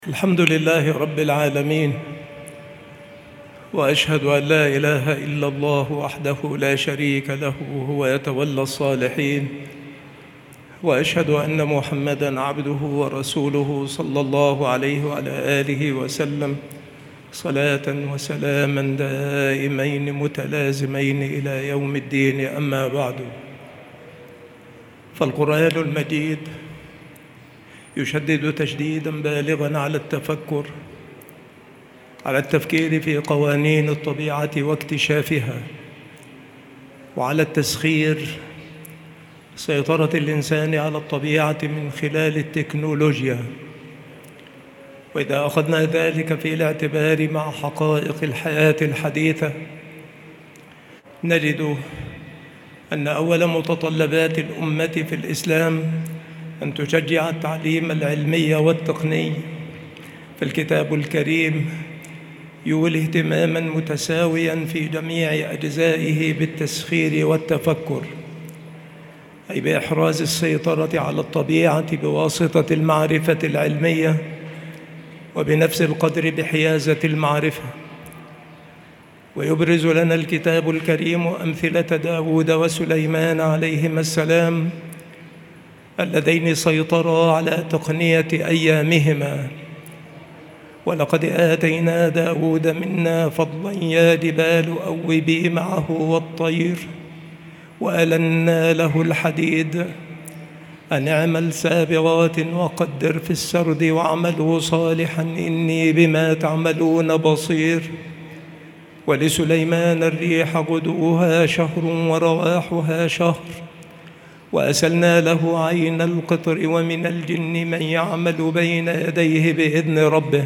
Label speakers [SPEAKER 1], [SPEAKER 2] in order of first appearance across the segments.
[SPEAKER 1] الحمد لله رب العالمين، وأشهد أن لا إله إلا الله وحده لا شريك له وهو يتولى الصالحين، وأشهد أن محمدًا عبده ورسوله صلى الله عليه وعلى آله وسلم صلاة وسلاما دائمين متلازمين إلى يوم الدين. أما بعد، فالقرآن المجيد يشدد تشديداً بالغاً على التفكر، على التفكير في قوانين الطبيعة واكتشافها، وعلى التسخير سيطرة الإنسان على الطبيعة من خلال التكنولوجيا. وإذا أخذنا ذلك في الاعتبار مع حقائق الحياة الحديثة، نجد أن أول متطلبات الأمة في الإسلام أن تشجع التعليم العلمي والتقني. فالكتاب الكريم يولي اهتماماً متساوياً في جميع أجزائه بالتسخير والتفكر، أي بإحراز السيطرة على الطبيعة بواسطة المعرفة العلمية، وبنفس القدر بحيازة المعرفة. ويبرز لنا الكتاب الكريم أمثلة داود وسليمان عليهما السلام، اللذين سيطرا على تقنية أيامهما. ولقد آتينا داود منا فضلا يا جبال أوبي معه والطير وألنا له الحديد أن اعمل سابغات وقدر في السرد واعملوا صالحا إني بما تعملون بصير. ولسليمان الريح غدوها شهر ورواحها شهر وأسلنا له عين القطر ومن الجن من يعمل بين يديه بإذن ربه.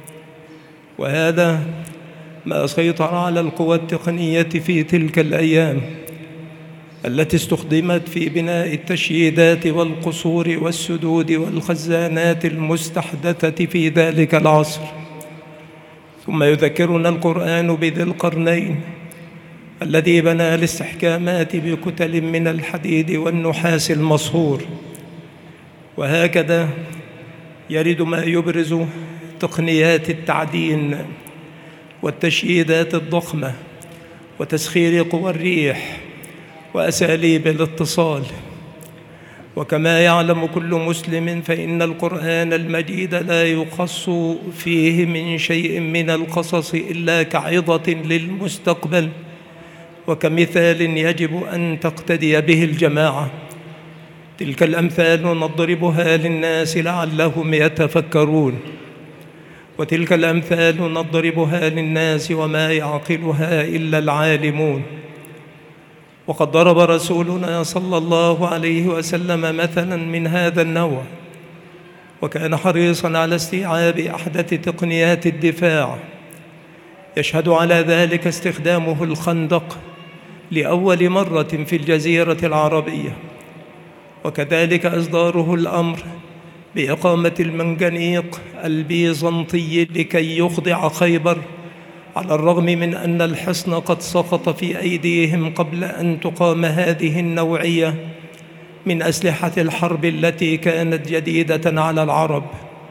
[SPEAKER 1] وهذا ما سيطر على القوى التقنية في تلك الأيام التي استخدمت في بناء التشييدات والقصور والسدود والخزانات المستحدثة في ذلك العصر. ثم يذكرنا القرآن بذي القرنين الذي بنى الاستحكامات بكتل من الحديد والنحاس المصهور. وهكذا يرد ما يبرز تقنيات التعدين والتشييدات الضخمة وتسخير قوى الريح وأساليب الاتصال. وكما يعلم كل مسلم فإن القرآن المجيد لا يقص فيه من شيء من القصص إلا كعظة للمستقبل، وكمثال يجب أن تقتدي به الجماعة. تلك الأمثال نضربها للناس لعلهم يتفكرون، وتلك الأمثال نضربها للناس وما يعقلها إلا العالمون. وقد ضرب رسولنا صلى الله عليه وسلم مثلاً من هذا النوع، وكان حريصاً على استيعاب أحدث تقنيات الدفاع. يشهد على ذلك استخدامه الخندق لأول مرة في الجزيرة العربية، وكذلك إصداره الأمر بإقامة المنجنيق البيزنطي لكي يخضع خيبر، على الرغم من أن الحصن قد سقط في أيديهم قبل أن تقام هذه النوعية من أسلحة الحرب التي كانت جديدة على العرب.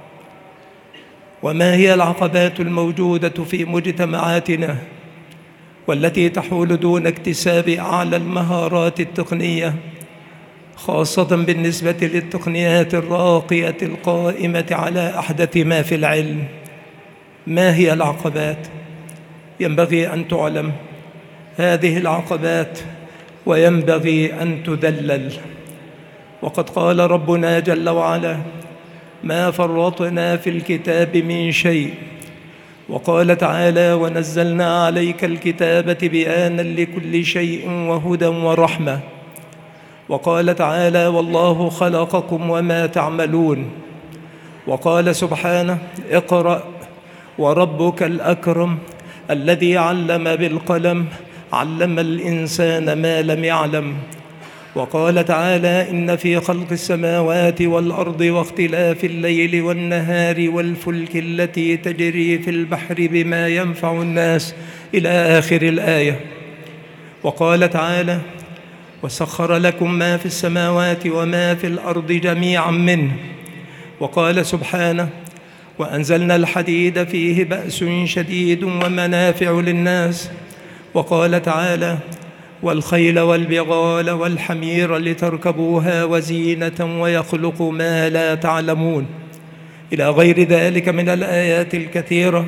[SPEAKER 1] وما هي العقبات الموجودة في مجتمعاتنا والتي تحول دون اكتساب أعلى المهارات التقنية، خاصة بالنسبة للتقنيات الراقية القائمة على أحدث ما في العلم؟ ما هي العقبات؟ ينبغي أن تعلم هذه العقبات وينبغي أن تذلل. وقد قال ربنا جل وعلا: ما فرطنا في الكتاب من شيء. وقال تعالى: ونزلنا عليك الكتاب تبيانا لكل شيء وهدى ورحمة. وقال تعالى: والله خلقكم وما تعملون. وقال سبحانه: اقرأ وربك الأكرم الذي علم بالقلم علم الإنسان ما لم يعلم. وقال تعالى: إن في خلق السماوات والأرض واختلاف الليل والنهار والفلك التي تجري في البحر بما ينفع الناس، إلى آخر الآية. وقال تعالى: وسخر لكم ما في السماوات وما في الأرض جميعا منه. وقال سبحانه: وأنزلنا الحديد فيه بأس شديد ومنافع للناس. وقال تعالى: والخيل والبغال والحمير لتركبوها وزينة ويخلق ما لا تعلمون، إلى غير ذلك من الآيات الكثيرة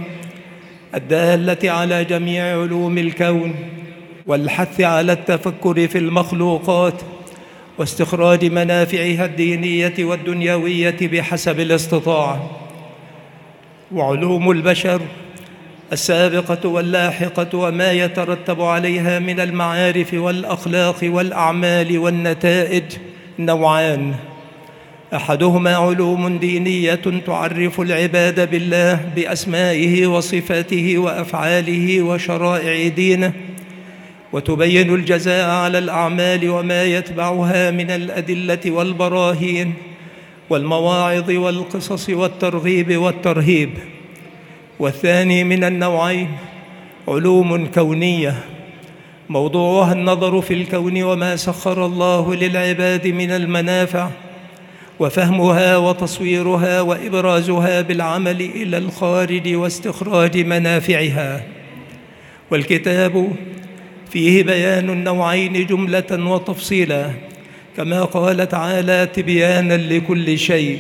[SPEAKER 1] الدالة على جميع علوم الكون والحث على التفكر في المخلوقات واستخراج منافعها الدينية والدنيوية بحسب الاستطاعة. وعلوم البشر السابقة واللاحقة وما يترتب عليها من المعارف والأخلاق والأعمال والنتائج نوعان: أحدهما علوم دينية تعرف العباد بالله بأسمائه وصفاته وأفعاله وشرائع دينه، وتبين الجزاء على الأعمال وما يتبعها من الأدلة والبراهين والمواعظ والقصص والترغيب والترهيب. والثاني من النوعين علوم كونية موضوعها النظر في الكون وما سخر الله للعباد من المنافع، وفهمها وتصويرها وإبرازها بالعمل إلى الخارج واستخراج منافعها. والكتاب فيه بيان النوعين جملة وتفصيلا، كما قال تعالى: تبيانا لكل شيء،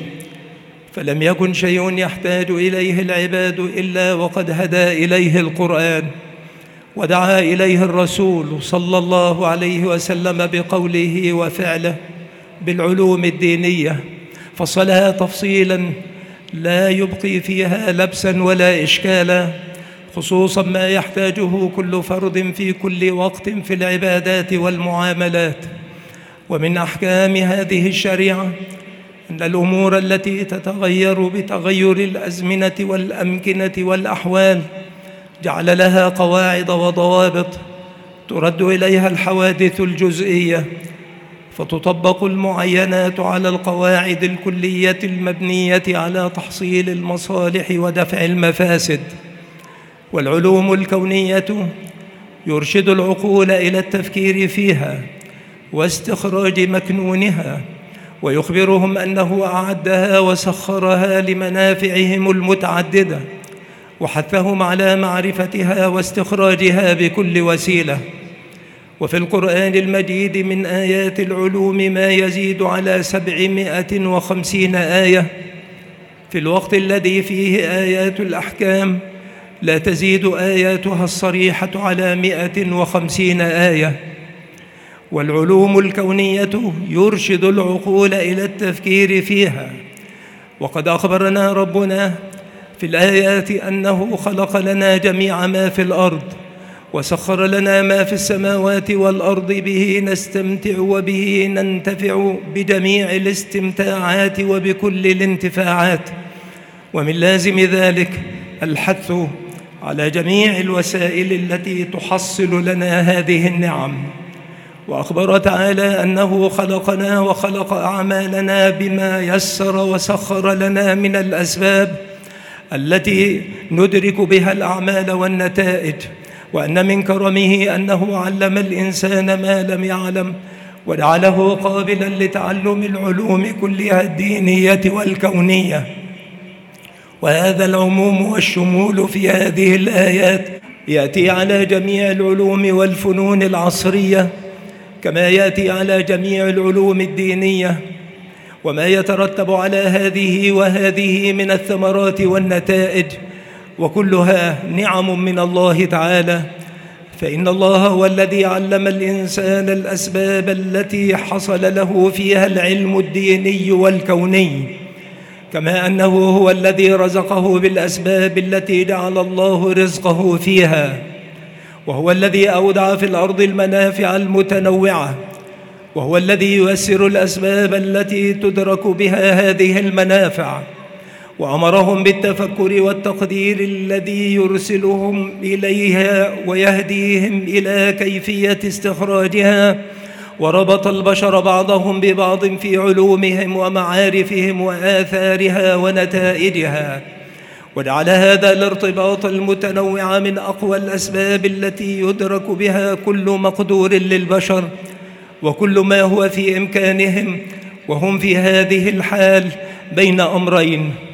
[SPEAKER 1] فلم يكن شيء يحتاج إليه العباد إلا وقد هدى إليه القرآن ودعا إليه الرسول صلى الله عليه وسلم بقوله وفعله بالعلوم الدينية، فصلها تفصيلا لا يبقي فيها لبسا ولا إشكالا، خصوصا ما يحتاجه كل فرد في كل وقت في العبادات والمعاملات. ومن أحكام هذه الشريعة أن الأمور التي تتغير بتغير الأزمنة والأمكنة والأحوال جعل لها قواعد وضوابط ترد إليها الحوادث الجزئية، فتطبق المعينات على القواعد الكلية المبنية على تحصيل المصالح ودفع المفاسد. والعلوم الكونية يرشد العقول إلى التفكير فيها واستخراج مكنونها، ويخبرهم أنه أعدها وسخرها لمنافعهم المتعددة، وحثهم على معرفتها واستخراجها بكل وسيلة. وفي القرآن المجيد من آيات العلوم ما يزيد على 750 آية، في الوقت الذي فيه آيات الأحكام لا تزيد آياتها الصريحة على 150 آية. والعلوم الكونية يرشد العقول إلى التفكير فيها، وقد أخبرنا ربنا في الآيات أنه خلق لنا جميع ما في الأرض وسخر لنا ما في السماوات والأرض به نستمتع وبه ننتفع بجميع الاستمتاعات وبكل الانتفاعات. ومن لازم ذلك الحث على جميع الوسائل التي تحصل لنا هذه النعم. وأخبر تعالى أنه خلقنا وخلق أعمالنا بما يسر وسخر لنا من الأسباب التي ندرك بها الأعمال والنتائج، وأن من كرمه أنه علم الإنسان ما لم يعلم وجعله قابلا لتعلم العلوم كلها الدينية والكونية. وهذا العموم والشمول في هذه الآيات يأتي على جميع العلوم والفنون العصرية، كما يأتي على جميع العلوم الدينية، وما يترتب على هذه وهذه من الثمرات والنتائج، وكلها نعم من الله تعالى. فإن الله هو الذي علم الإنسان الأسباب التي حصل له فيها العلم الديني والكوني، كما أنه هو الذي رزقه بالأسباب التي جعل الله رزقه فيها، وهو الذي أودع في الأرض المنافع المتنوعة، وهو الذي ييسر الأسباب التي تدرك بها هذه المنافع، وأمرهم بالتفكر والتقدير الذي يرسلهم إليها ويهديهم إلى كيفية استخراجها، وربط البشر بعضهم ببعض في علومهم ومعارفهم وآثارها ونتائجها، وجعل هذا الارتباط المتنوع من أقوى الأسباب التي يدرك بها كل مقدور للبشر وكل ما هو في إمكانهم، وهم في هذه الحال بين أمرين: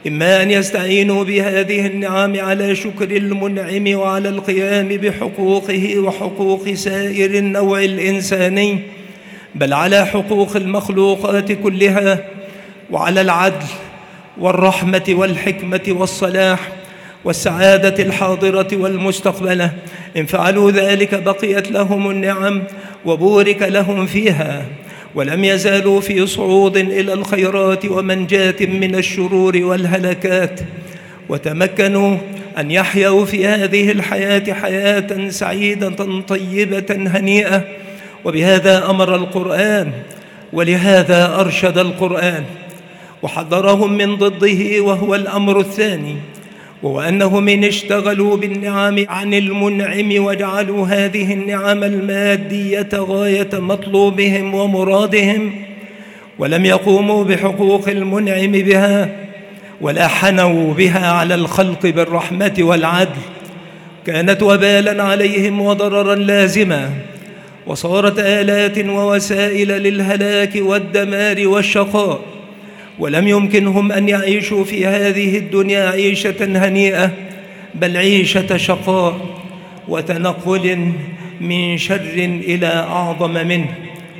[SPEAKER 1] إما أن يستعينوا بهذه النعم على شكر المنعم وعلى القيام بحقوقه وحقوق سائر النوع الإنساني، بل على حقوق المخلوقات كلها، وعلى العدل والرحمة والحكمة والصلاح والسعادة الحاضرة والمستقبلة. إن فعلوا ذلك بقيت لهم النعم وبورك لهم فيها، ولم يزالوا في صعود إلى الخيرات ومنجاة من الشرور والهلكات، وتمكنوا أن يحيوا في هذه الحياة حياة سعيدة طيبة هنيئة. وبهذا أمر القرآن، ولهذا أرشد القرآن وحذرهم من ضده، وهو الأمر الثاني، وهو أنهم إن اشتغلوا بالنعم عن المنعم وجعلوا هذه النعم المادية غاية مطلوبهم ومرادهم، ولم يقوموا بحقوق المنعم بها ولا حنوا بها على الخلق بالرحمة والعدل، كانت وبالا عليهم وضررا لازما، وصارت آلات ووسائل للهلاك والدمار والشقاء، ولم يمكنهم أن يعيشوا في هذه الدنيا عيشة هنيئة، بل عيشة شقاء وتنقل من شر إلى أعظم منه.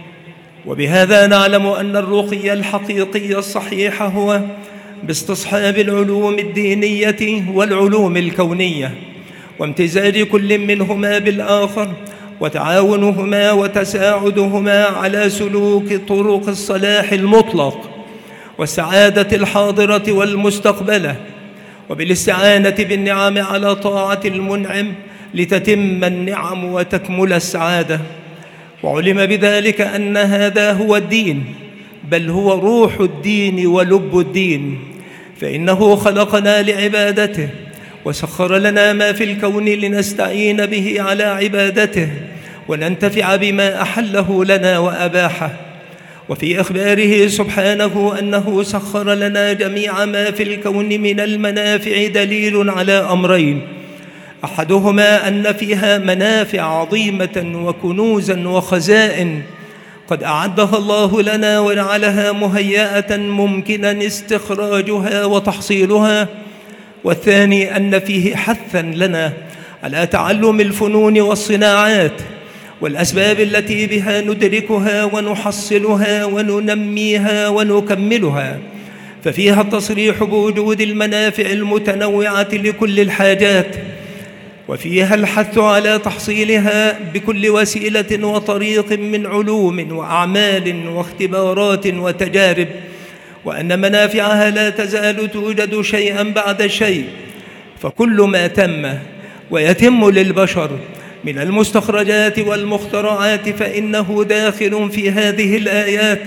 [SPEAKER 1] وبهذا نعلم أن الرقي الحقيقي الصحيح هو باستصحاب العلوم الدينية والعلوم الكونية، وامتزاج كل منهما بالآخر، وتعاونهما وتساعدهما على سلوك طرق الصلاح المطلق والسعادة الحاضرة والمستقبلة، وبالاستعانة بالنعم على طاعة المنعم لتتم النعم وتكمل السعادة. وعلم بذلك أن هذا هو الدين، بل هو روح الدين ولب الدين، فإنه خلقنا لعبادته، وسخر لنا ما في الكون لنستعين به على عبادته وننتفع بما أحله لنا وأباحه. وفي إخباره سبحانه أنه سخر لنا جميع ما في الكون من المنافع دليل على أمرين: أحدهما أن فيها منافع عظيمة وكنوزا وخزائن قد أعدها الله لنا وجعلها مهيئة ممكنا استخراجها وتحصيلها، والثاني أن فيه حثا لنا على تعلم الفنون والصناعات والأسباب التي بها ندركها ونحصلها وننميها ونكملها، ففيها التصريح بوجود المنافع المتنوعة لكل الحاجات، وفيها الحث على تحصيلها بكل وسيلة وطريق من علوم وأعمال واختبارات وتجارب، وأن منافعها لا تزال توجد شيئا بعد شيء، فكل ما تم ويتم للبشر من المستخرجات والمخترعات فإنه داخل في هذه الآيات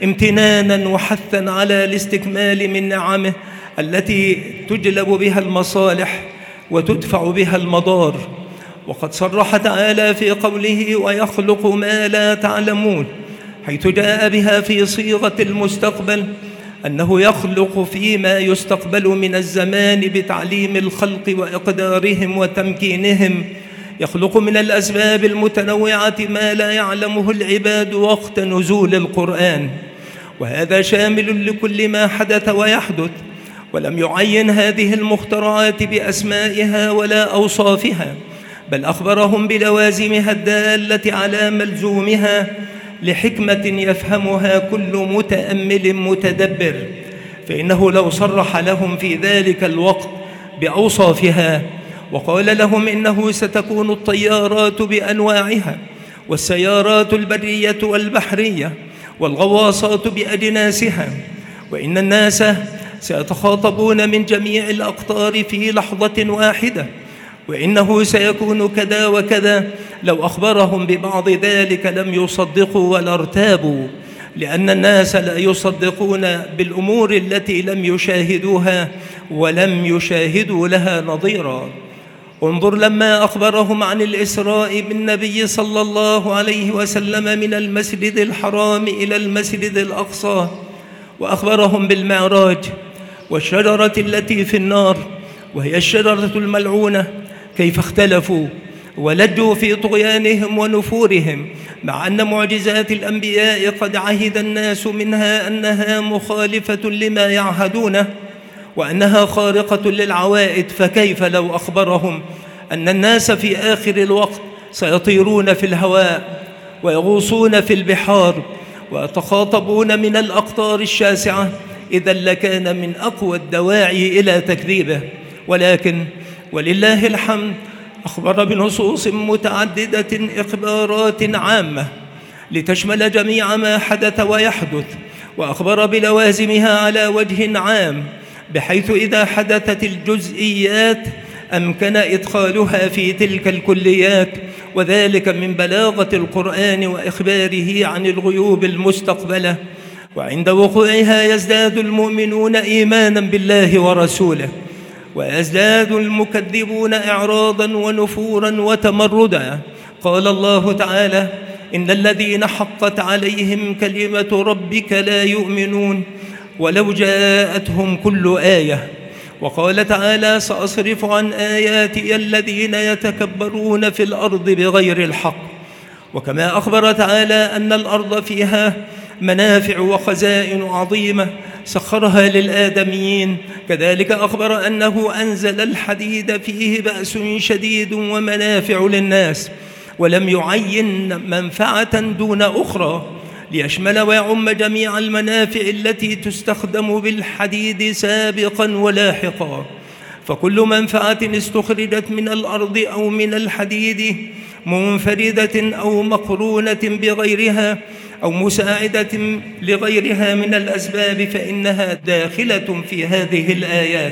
[SPEAKER 1] امتنانا وحثا على الاستكمال من نعمه التي تجلب بها المصالح وتدفع بها المضار. وقد صرح تعالى في قوله: ويخلق ما لا تعلمون، حيث جاء بها في صيغة المستقبل، أنه يخلق فيما يستقبل من الزمان بتعليم الخلق وإقدارهم وتمكينهم، يخلق من الأسباب المتنوعة ما لا يعلمه العباد وقت نزول القرآن، وهذا شامل لكل ما حدث ويحدث، ولم يعين هذه المخترعات بأسمائها ولا أوصافها، بل أخبرهم بلوازمها الدالة على ملزومها لحكمة يفهمها كل متأمل متدبر، فإنه لو صرح لهم في ذلك الوقت بأوصافها وقال لهم إنه ستكون الطيارات بأنواعها، والسيارات البرية والبحرية، والغواصات بأجناسها، وإن الناس سيتخاطبون من جميع الأقطار في لحظة واحدة، وإنه سيكون كذا وكذا، لو أخبرهم ببعض ذلك لم يصدقوا ولا ارتابوا، لأن الناس لا يصدقون بالأمور التي لم يشاهدوها ولم يشاهدوا لها نظيرا. انظر لما أخبرهم عن الإسراء بالنبي صلى الله عليه وسلم من المسجد الحرام إلى المسجد الأقصى، وأخبرهم بالمعراج والشجرة التي في النار وهي الشجرة الملعونة، كيف اختلفوا ولجوا في طغيانهم ونفورهم، مع أن معجزات الأنبياء قد عهد الناس منها أنها مخالفة لما يعهدونه، وأنها خارقة للعوائد، فكيف لو أخبرهم أن الناس في آخر الوقت سيطيرون في الهواء ويغوصون في البحار ويتخاطبون من الأقطار الشاسعة؟ إذا لكان من أقوى الدواعي إلى تكذيبه. ولكن ولله الحمد أخبر بنصوص متعددة إخبارات عامة لتشمل جميع ما حدث ويحدث، وأخبر بلوازمها على وجه عام، بحيث إذا حدثت الجزئيات أمكن إدخالها في تلك الكليات، وذلك من بلاغة القرآن وإخباره عن الغيوب المستقبلة. وعند وقوعها يزداد المؤمنون إيمانا بالله ورسوله، ويزداد المكذبون إعراضا ونفورا وتمردا. قال الله تعالى: إن الذين حقت عليهم كلمة ربك لا يؤمنون ولو جاءتهم كل آية. وقال تعالى: سأصرف عن آياتي الذين يتكبرون في الأرض بغير الحق. وكما أخبر تعالى أن الأرض فيها منافع وخزائن عظيمة سخرها للآدميين، كذلك أخبر أنه أنزل الحديد فيه بأس شديد ومنافع للناس، ولم يعين منفعة دون أخرى، ليشمل ويعم جميع المنافع التي تستخدم بالحديد سابقا ولاحقا. فكل منفعة استخرجت من الأرض أو من الحديد منفردة أو مقرونة بغيرها أو مساعدة لغيرها من الأسباب فإنها داخلة في هذه الآيات.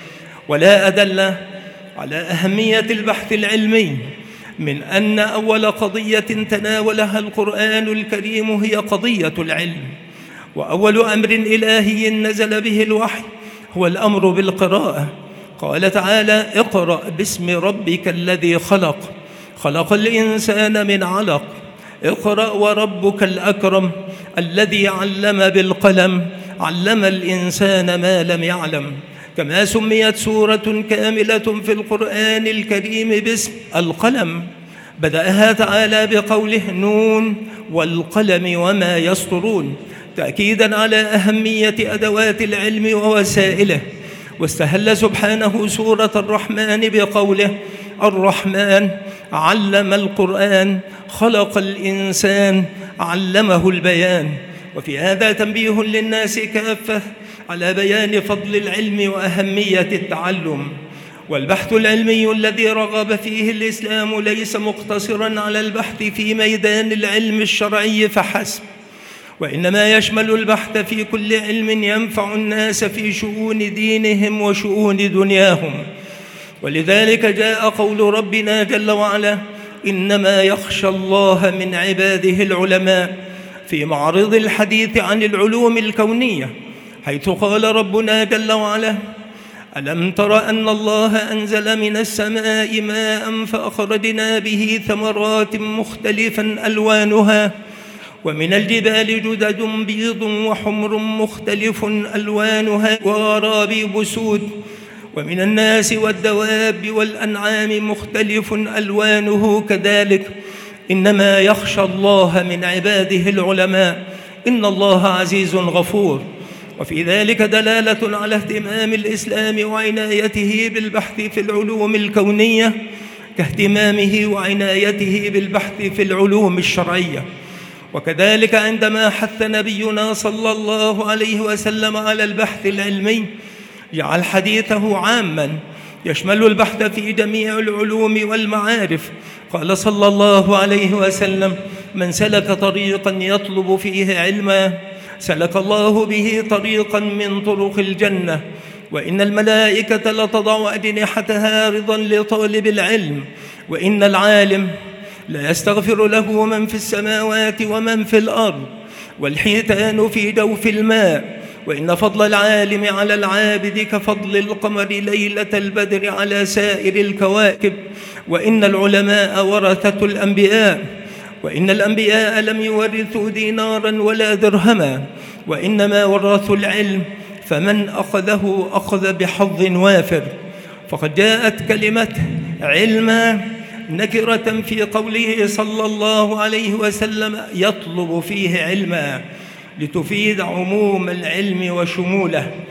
[SPEAKER 1] ولا أدل على أهمية البحث العلمي من أن أول قضية تناولها القرآن الكريم هي قضية العلم، وأول أمر إلهي نزل به الوحي هو الأمر بالقراءة. قال تعالى: اقرأ باسم ربك الذي خلق، خلق الإنسان من علق، اقرأ وربك الأكرم الذي علم بالقلم، علم الإنسان ما لم يعلم. كما سميت سورة كاملة في القرآن الكريم باسم القلم، بدأها تعالى بقوله: نون والقلم وما يسطرون، تأكيدا على أهمية أدوات العلم ووسائله. واستهل سبحانه سورة الرحمن بقوله: الرحمن علم القرآن، خلق الإنسان، علمه البيان. وفي هذا تنبيه للناس كافة على بيان فضل العلم وأهمية التعلم. والبحث العلمي الذي رغب فيه الإسلام ليس مقتصراً على البحث في ميدان العلم الشرعي فحسب، وإنما يشمل البحث في كل علم ينفع الناس في شؤون دينهم وشؤون دنياهم. ولذلك جاء قول ربنا جل وعلا: إنما يخشى الله من عباده العلماء، في معرض الحديث عن العلوم الكونية، حيث قال ربنا جل وعلا: ألم تر أن الله أنزل من السماء ماء فأخرجنا به ثمرات مختلفا ألوانها ومن الجبال جدد بيض وحمر مختلف ألوانها وغرابيب سود ومن الناس والدواب والأنعام مختلف ألوانه كذلك إنما يخشى الله من عباده العلماء إن الله عزيز غفور. وفي ذلك دلالة على اهتمام الإسلام وعنايته بالبحث في العلوم الكونية كاهتمامه وعنايته بالبحث في العلوم الشرعية. وكذلك عندما حث نبينا صلى الله عليه وسلم على البحث العلمي جعل حديثه عاماً يشمل البحث في جميع العلوم والمعارف. قال صلى الله عليه وسلم: من سلك طريقاً يطلب فيه علما سلك الله به طريقاً من طرق الجنة، وإن الملائكة لتضع أجنحتها رضاً لطالب العلم، وإن العالم لا يستغفر له من في السماوات ومن في الأرض، والحيتان في جوف الماء، وإن فضل العالم على العابد كفضل القمر ليلة البدر على سائر الكواكب، وإن العلماء ورثة الأنبياء، وإن الأنبياء لم يورثوا ديناراً ولا درهما، وإنما ورثوا العلم، فمن أخذه أخذ بحظ وافر. فقد جاءت كلمة علما نكرة في قوله صلى الله عليه وسلم: يطلب فيه علما، لتفيد عموم العلم وشموله.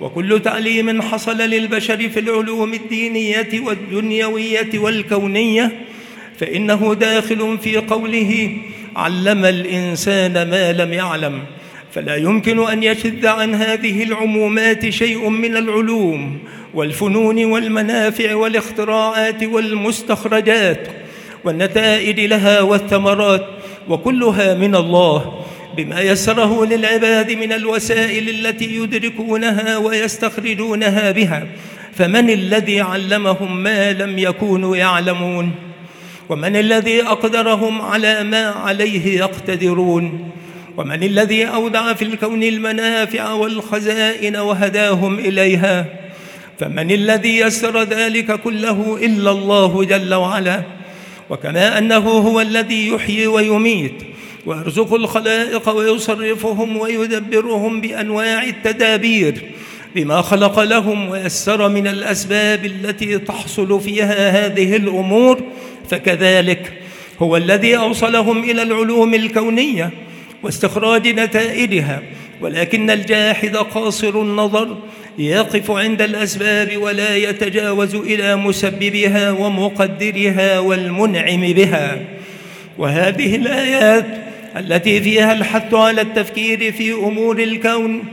[SPEAKER 1] وكل تعليم حصل للبشر في العلوم الدينية والدنيوية والكونية فإنه داخل في قوله علم الإنسان ما لم يعلم، فلا يمكن أن يشذ عن هذه العمومات شيء من العلوم والفنون والمنافع والاختراعات والمستخرجات والنتائج لها والثمرات، وكلها من الله بما يسره للعباد من الوسائل التي يدركونها ويستخرجونها بها. فمن الذي علمهم ما لم يكونوا يعلمون؟ ومن الذي أقدرهم على ما عليه يقتدرون؟ ومن الذي أودع في الكون المنافع والخزائن وهداهم إليها؟ فمن الذي يسر ذلك كله إلا الله جل وعلا. وكما أنه هو الذي يحيي ويميت ويرزق الخلائق ويصرفهم ويدبرهم بأنواع التدابير بما خلق لهم ويسر من الأسباب التي تحصل فيها هذه الأمور، فكذلك هو الذي أوصلهم إلى العلوم الكونية واستخراج نتائجها. ولكن الجاحد قاصر النظر يقف عند الأسباب ولا يتجاوز إلى مسببها ومقدرها والمنعم بها. وهذه الآيات التي فيها الحث على التفكير في أمور الكون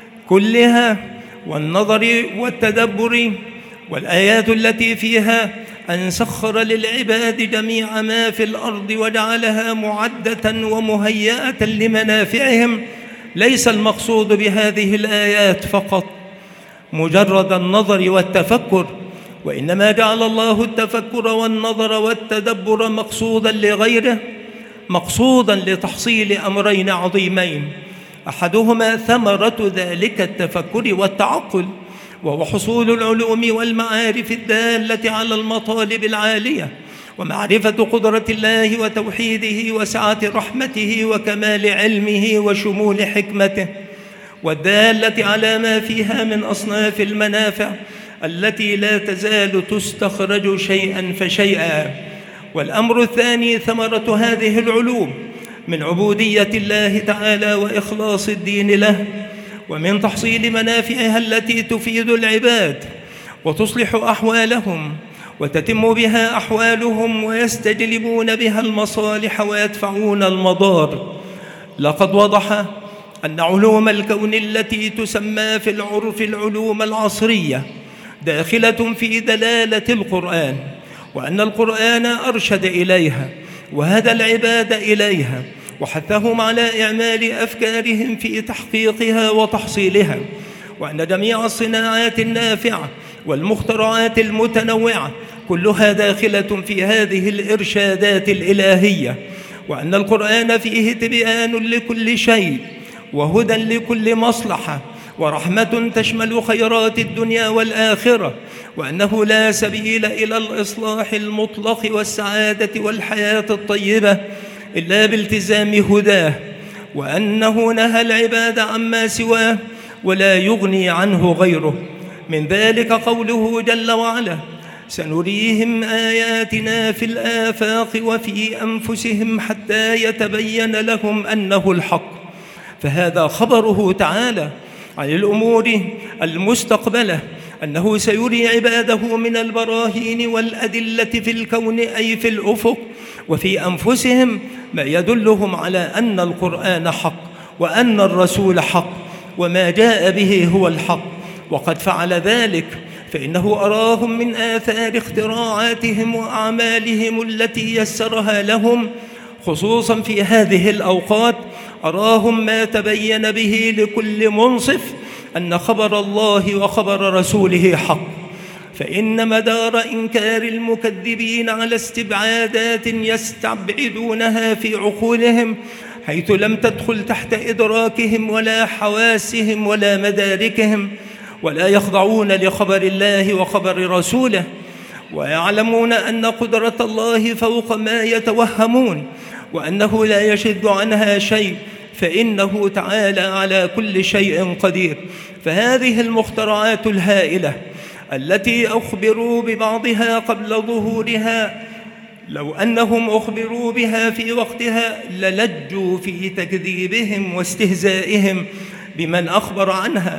[SPEAKER 1] كلها والنظر والتدبر، والآيات التي فيها أن سخر للعباد جميع ما في الأرض وجعلها معدة ومهيئة لمنافعهم، ليس المقصود بهذه الآيات فقط مجرد النظر والتفكر، وإنما جعل الله التفكر والنظر والتدبر مقصودا لغيره، مقصودا لتحصيل أمرين عظيمين، أحدهما ثمرة ذلك التفكر والتعقل، وهو حصول العلوم والمعارف الدالة على المطالب العالية، ومعرفة قدرة الله وتوحيده وسعة رحمته وكمال علمه وشمول حكمته، والدالة على ما فيها من أصناف المنافع التي لا تزال تستخرج شيئا فشيئا. والأمر الثاني ثمرة هذه العلوم من عبودية الله تعالى وإخلاص الدين له، ومن تحصيل منافعها التي تفيد العباد وتصلح أحوالهم وتتم بها أحوالهم ويستجلبون بها المصالح ويدفعون المضار. لقد وضح أن علوم الكون التي تسمى في العرف العلوم العصرية داخلة في دلالة القرآن، وأن القرآن أرشد إليها وهدى العباد إليها وحثهم على إعمال أفكارهم في تحقيقها وتحصيلها، وأن جميع الصناعات النافعة والمخترعات المتنوعة كلها داخلة في هذه الإرشادات الإلهية، وأن القرآن فيه تبيان لكل شيء وهدى لكل مصلحة ورحمة تشمل خيرات الدنيا والآخرة، وأنه لا سبيل إلى الإصلاح المطلق والسعادة والحياة الطيبة إلا بالتزام هداه، وأنه نهى العباد عما سواه ولا يغني عنه غيره. من ذلك قوله جل وعلا: سنريهم آياتنا في الآفاق وفي أنفسهم حتى يتبين لهم أنه الحق. فهذا خبره تعالى عن الأمور المستقبلة، أنه سيري عباده من البراهين والأدلة في الكون أي في الأفق وفي أنفسهم ما يدلهم على أن القرآن حق وأن الرسول حق وما جاء به هو الحق. وقد فعل ذلك، فإنه أراهم من آثار اختراعاتهم وأعمالهم التي يسرها لهم، خصوصا في هذه الأوقات أراهم ما تبين به لكل منصف أن خبر الله وخبر رسوله حق. فإن مدار إنكار المكذبين على استبعادات يستبعدونها في عقولهم حيث لم تدخل تحت إدراكهم ولا حواسهم ولا مداركهم، ولا يخضعون لخبر الله وخبر رسوله، ويعلمون أن قدرة الله فوق ما يتوهمون وأنه لا يشذ عنها شيء، فإنه تعالى على كل شيء قدير. فهذه المخترعات الهائلة التي أخبروا ببعضها قبل ظهورها، لو أنهم أخبروا بها في وقتها للجوا في تكذيبهم واستهزائهم بمن أخبر عنها،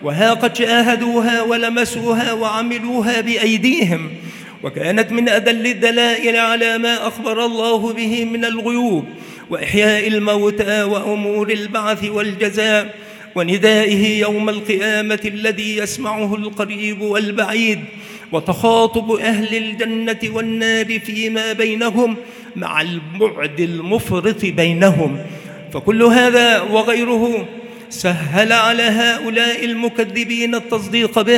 [SPEAKER 1] وها قد شاهدوها ولمسوها وعملوها بأيديهم، وكانت من أدل الدلائل على ما أخبر الله به من الغيوب وإحياء الموتى وأمور البعث والجزاء وندائه يوم القيامة الذي يسمعه القريب والبعيد، وتخاطب أهل الجنة والنار فيما بينهم مع البعد المفرط بينهم. فكل هذا وغيره سهل على هؤلاء المكذبين التصديق به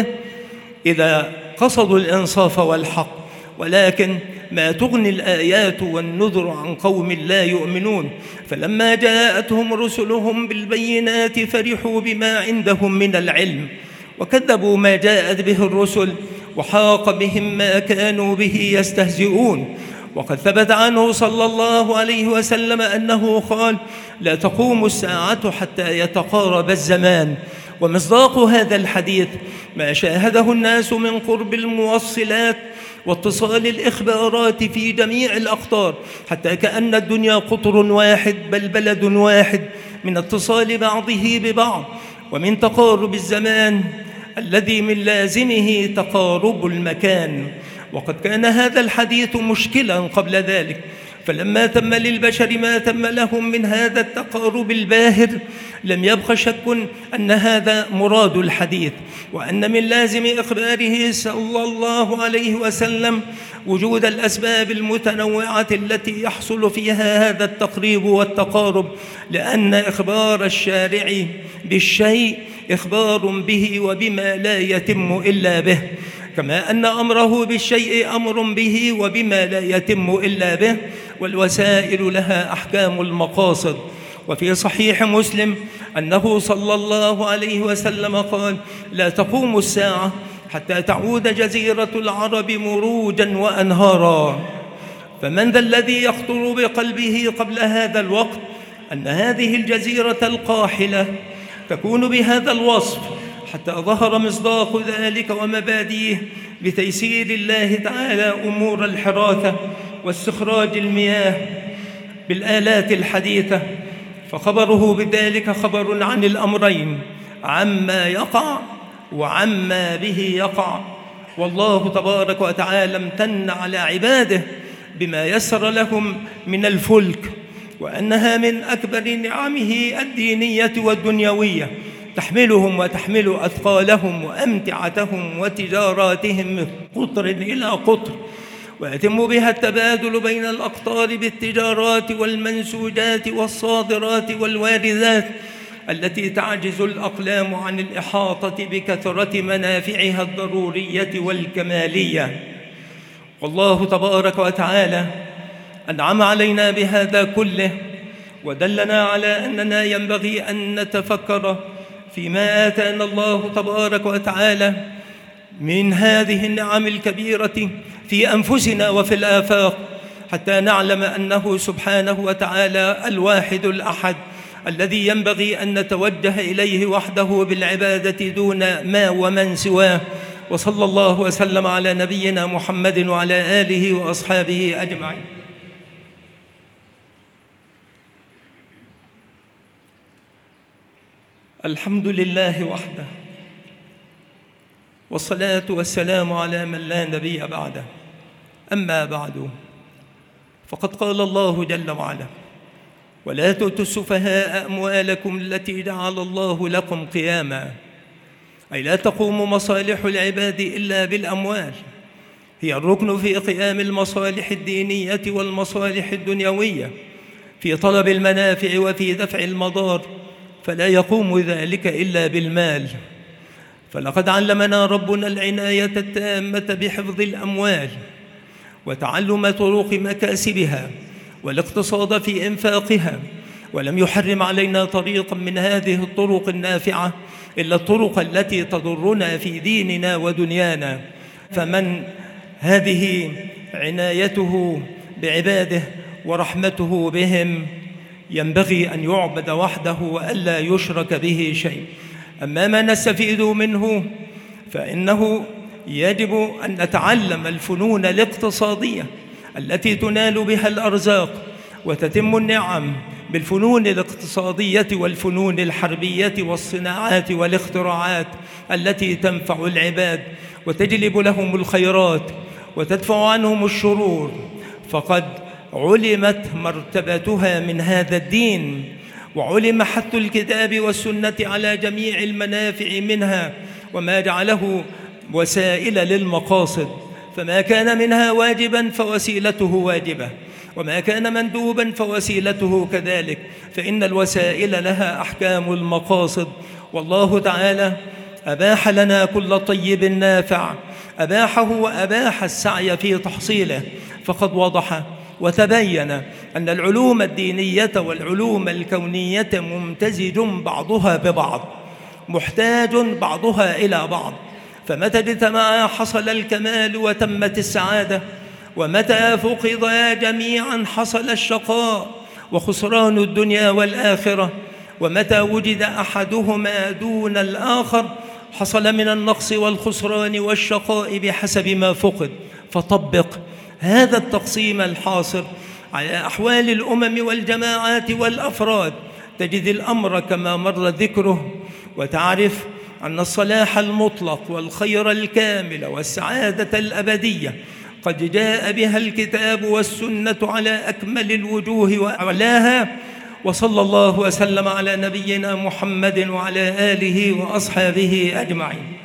[SPEAKER 1] إذا قصدوا الإنصاف والحق، ولكن ما تغني الآيات والنذر عن قوم لا يؤمنون. فلما جاءتهم رسلهم بالبينات فرحوا بما عندهم من العلم وكذبوا ما جاءت به الرسل، وحاق بهم ما كانوا به يستهزئون. وقد ثبت عنه صلى الله عليه وسلم أنه قال: لا تقوم الساعة حتى يتقارب الزمان. ومصداق هذا الحديث ما شاهده الناس من قرب الموصلات واتصال الإخبارات في جميع الأقطار، حتى كأن الدنيا قطر واحد بل بلد واحد، من اتصال بعضه ببعض ومن تقارب الزمان الذي من لازمه تقارب المكان. وقد كان هذا الحديث مشكلا قبل ذلك، فلما تم للبشر ما تم لهم من هذا التقارب الباهر لم يبق شك أن هذا مراد الحديث، وأن من لازم إخباره صلى الله عليه وسلم وجود الأسباب المتنوعة التي يحصل فيها هذا التقريب والتقارب، لأن إخبار الشارع بالشيء إخبار به وبما لا يتم إلا به، كما أن أمره بالشيء أمر به وبما لا يتم إلا به، والوسائل لها أحكام المقاصد. وفي صحيح مسلم أنه صلى الله عليه وسلم قال: لا تقوم الساعة حتى تعود جزيرة العرب مروجا وأنهارا. فمن ذا الذي يخطر بقلبه قبل هذا الوقت أن هذه الجزيرة القاحلة تكون بهذا الوصف، حتى ظهر مصداق ذلك ومبادئه بتيسير الله تعالى أمور الحراثة واستخراج المياه بالآلات الحديثة. فخبره بذلك خبر عن الأمرين، عما يقع وعما به يقع. والله تبارك وتعالى امتن على عباده بما يسر لهم من الفلك، وأنها من أكبر نعمه الدينية والدنيوية، تحملهم وتحمل أثقالهم وأمتعتهم وتجاراتهم من قطر إلى قطر، ويتم بها التبادل بين الأقطار بالتجارات والمنسوجات والصادرات والواردات التي تعجز الأقلام عن الإحاطة بكثرة منافعها الضرورية والكمالية. والله تبارك وتعالى أنعم علينا بهذا كله، ودلنا على أننا ينبغي أن نتفكر فيما آتانا الله تبارك وتعالى من هذه النعم الكبيرة في أنفسنا وفي الآفاق، حتى نعلم أنه سبحانه وتعالى الواحد الأحد الذي ينبغي أن نتوجه إليه وحده بالعبادة دون ما ومن سواه. وصلى الله وسلم على نبينا محمد وعلى آله وأصحابه أجمعين. الحمد لله وحده، والصلاة والسلام على من لا نبي بعده. أما بعد، فقد قال الله جل وعلا: ولا تؤتوا السفهاء أموالكم التي جعل الله لكم قياما، أي لا تقوم مصالح العباد إلا بالأموال، هي الركن في قيام المصالح الدينية والمصالح الدنيوية، في طلب المنافع وفي دفع المضار، فلا يقوم ذلك إلا بالمال. فلقد علمنا ربنا العناية التامة بحفظ الأموال وتعلم طرق مكاسبها والاقتصاد في إنفاقها، ولم يحرم علينا طريقا من هذه الطرق النافعة إلا الطرق التي تضرنا في ديننا ودنيانا. فمن هذه عنايته بعباده ورحمته بهم ينبغي أن يعبد وحده وألا يشرك به شيء. أما ما نستفيد منه فإنه يجب أن نتعلم الفنون الاقتصادية التي تنال بها الأرزاق وتتم النعم بالفنون الاقتصادية والفنون الحربية والصناعات والاختراعات التي تنفع العباد وتجلب لهم الخيرات وتدفع عنهم الشرور، فقد علمت مرتبتها من هذا الدين، وعلم حث الكتاب والسنة على جميع المنافع منها، وما جعله وسائل للمقاصد، فما كان منها واجبا فوسيلته واجبة، وما كان مندوبا فوسيلته كذلك، فإن الوسائل لها أحكام المقاصد. والله تعالى أباح لنا كل طيب نافع، أباحه وأباح السعي في تحصيله، فقد وضح وتبين أن العلوم الدينية والعلوم الكونية ممتزج بعضها ببعض، محتاج بعضها إلى بعض، فمتى اجتمعا حصل الكمال وتمت السعادة، ومتى فقدا جميعا حصل الشقاء وخسران الدنيا والآخرة، ومتى وجد أحدهما دون الآخر حصل من النقص والخسران والشقاء بحسب ما فقد. فطبق هذا التقسيم الحاصر على أحوال الأمم والجماعات والأفراد، تجد الأمر كما مر ذكره، وتعرف أن الصلاح المطلق والخير الكامل والسعادة الأبدية قد جاء بها الكتاب والسنة على أكمل الوجوه وأعلاها. وصلى الله وسلم على نبينا محمد وعلى آله وأصحابه أجمعين.